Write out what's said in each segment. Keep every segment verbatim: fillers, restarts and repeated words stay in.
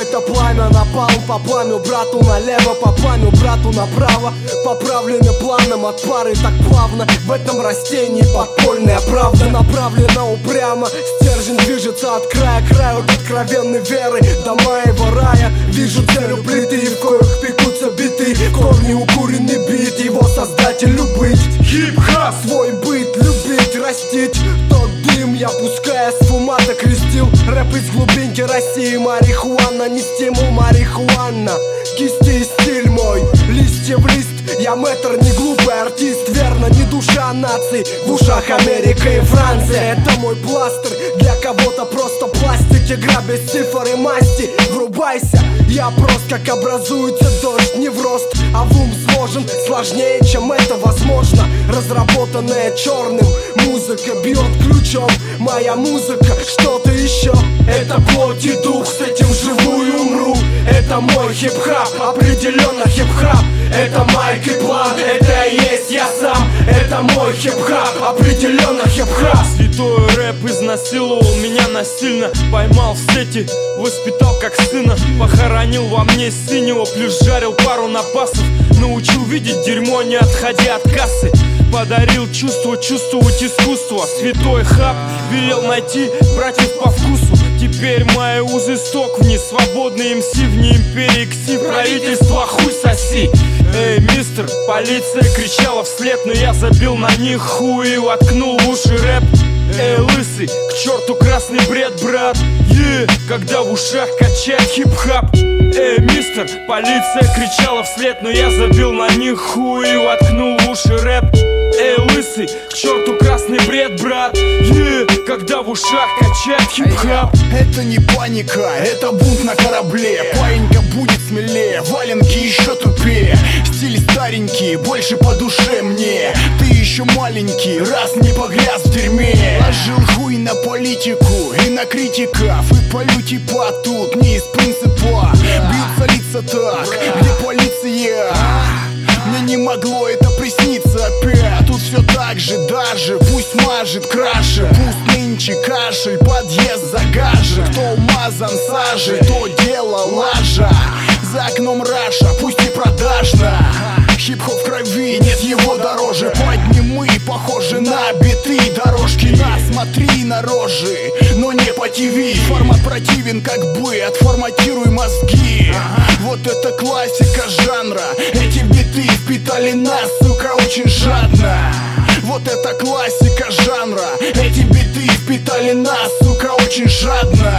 это пламя напалм по пламю, брату налево, по пламю, брату направо. Поправлены планом от пары так плавно. В этом растении подпольная правда направлена упрямо. Стержень движется от края к краю, от откровенной веры до моего рая. Вижу целью плиты, в коих пекутся биты. Корни укуренный бит, его создателю быть. Хип-хап, свой быт любить, растить. Тот дым я, пуская с фумата, крестил. Рэп из глубинки России, марихуана, не стимул, марихуана. Кисти и стиль мой, листья в лист. Я мэтр, не глупый артист, верно, не душа наций. В ушах Америка и Франция, это мой пластырь. Для кого-то просто пластик, игра без цифр и масти. Врубайся, я прост, как образуется дождь. Не в рост, а в ум сложен, сложнее, чем это возможно. Разработанная черным, музыка бьет ключом. Моя музыка, что-то еще. Это плоть и дух, с этим живу и умру. Это мой хип-хап, определенно хип-хап. Это майк и план, это и есть я сам. Это мой хип-хап, определенно хип-хап. Святой рэп изнасиловал меня насильно. Поймал в сети, воспитал как сына. Похоронил во мне синего, плюс жарил пару напасов. Научил видеть дерьмо, не отходя от кассы. Подарил чувство, чувствовать искусство. Святой хап велел найти братьев по вкусу. Теперь мои узы сток вниз. Свободный эм си вне империи кси. Правительство хуй соси. Эй, мистер, полиция кричала вслед, но я забил на них хуй и воткнул в уши рэп. Эй, лысый, к черту красный бред, брат. Е, когда в ушах качает хип-хап. Эй, мистер, полиция кричала вслед, но я забил на них хуй и воткнул в уши рэп. Эй, лысый, к черту красный бред, брат. Е, когда в ушах качает хип-хап. Это не паника, это бунт на корабле. Паинька будет смелее, валенки еще тупее. Стиль старенький, больше по душе мне. Ты еще маленький, раз не погряз в дерьме. Ложил хуй на политику и на критиков. И полю типа тут не из принципа. Бьются лица так, где полиция? Мне не могло это присниться опять. Тут все так же, даже пусть мажет краше. Пусть нынче кашель, подъезд загажен. Кто умазан сажей, то дело лажа. За окном раша, пусть не продажно. Хип-хоп в крови, нет его дороже. Поднимы, похожи на биты дорожки. На, смотри на рожи, но не по ТВ. Формат противен, как бы, отформатируй мозги. Вот это классика жанра. Эти биты впитали нас, сука, очень жадно. Вот это классика жанра. Эти биты впитали нас, сука, очень жадно.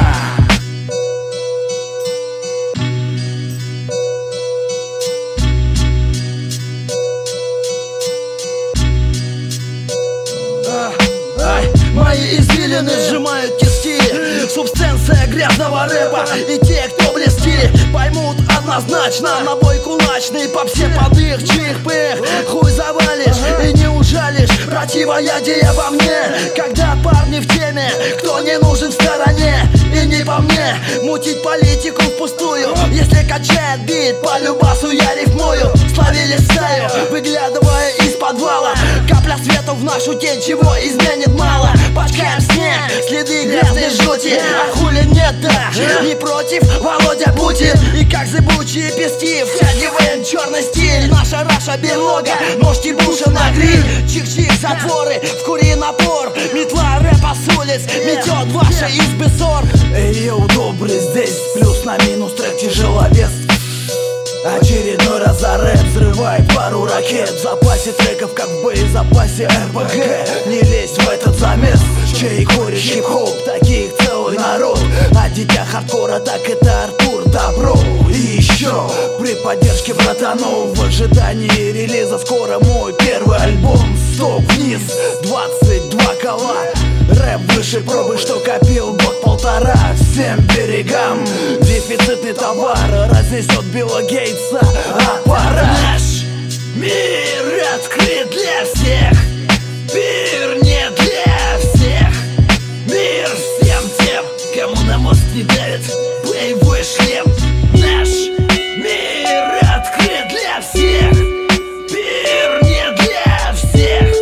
Мои извилины сжимают тиски. Субстанция грязного рэпа. И те, кто блестили, поймут однозначно. Набой кулачный, по все под их чих-пых. Хуй завалишь и не ужалишь. Противоядие во мне, когда парни в теме. Кто не нужен в стороне и не по мне. Мутить политику впустую. Если качает бит, по любасу я рифмую. Словили стаю, выглядывая из подвала. Капля света в нашу тень, чего изменит мало. Пачкаем снег, следы грязной жути. А хули нет, да, не против Володя Путин. И как зыбучие пески втягиваем черный стиль. Наша Раша берлога, нож тибуша на гриль. Чих-чих, затворы, вкури напор. Метла рэпа с улиц, метет ваши избы ссор. Эй, йоу, добрый, здесь плюс на минус трек тяжеловес. Очередной раз за рэп взрывает пару ракет. В запасе треков, как в боезапасе эр пэ гэ. Не лезь в этот замес, чей кореш хип-хоп, таких целый народ. А дитя хардкора, так это Артур Добро. И еще при поддержке братанов, в ожидании релиза скоро мой первый альбом. Стоп вниз, двадцать два кола. Рэп выше пробы, что копил год-полтора. Всем берегам дефицитный товар разнесет Билла Гейтса аппарат. Наш мир открыт для всех. Мир не для всех. Мир всем тем, кому на мозг не давит боевой шлем. Наш мир открыт для всех. Мир не для всех.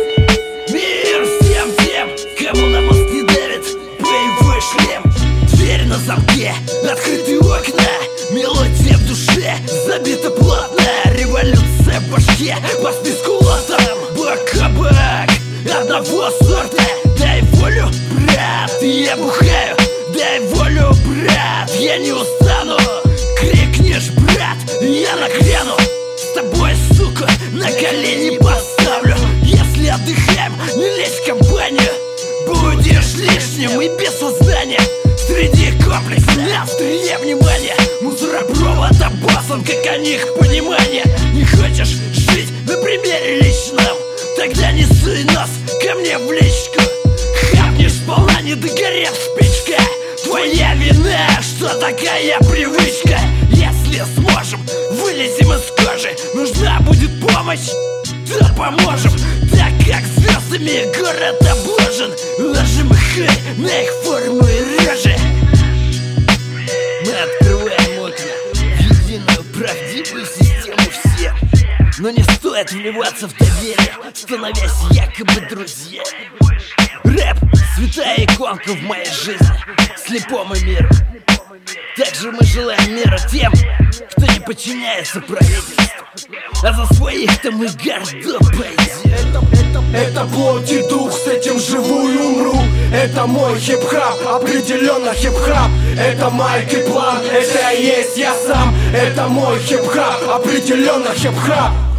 Мир всем тем, кому на мозг не давит боевой шлем. Дверь на замке, открытые окна. Мелодия в душе забита плотная, революция в башке по списку лотом. Бак-а-бак одного сорта. Дай волю, брат, я бухаю. Дай волю, брат, я не устану. Крикнешь, брат, я нагряну. С тобой, сука, на колени поставлю. Если отдыхаем, не лезь в компанию. Будешь лишним и без сознания. Среди комплексов на острие внимания. Мусоропровод обосан, как о них понимание. Не хочешь жить на примере личном? Тогда не суй нос ко мне в личку. Хапнешь сполна, не догорев спичка. Твоя вина, что такая привычка. Если сможем, вылезем из кожи. Нужна будет помощь, то поможем. Так как звездами город обложен, ложим хай на их форму и рожи. Мы открываем окна в единую правдивую систему всех. Но не стоит вливаться в доверие, становясь якобы друзьями. Рэп — святая иконка в моей жизни, слепому миру. Также мы желаем мира тем, кто не подчиняется правительству, а за своих-то мы гордо пойдем. Это плоть и дух, с этим живу и умру. Это мой хип-хап, определенно хип-хап. Это майк и план, это и есть я сам. Это мой хип-хап, определенно хип-хап.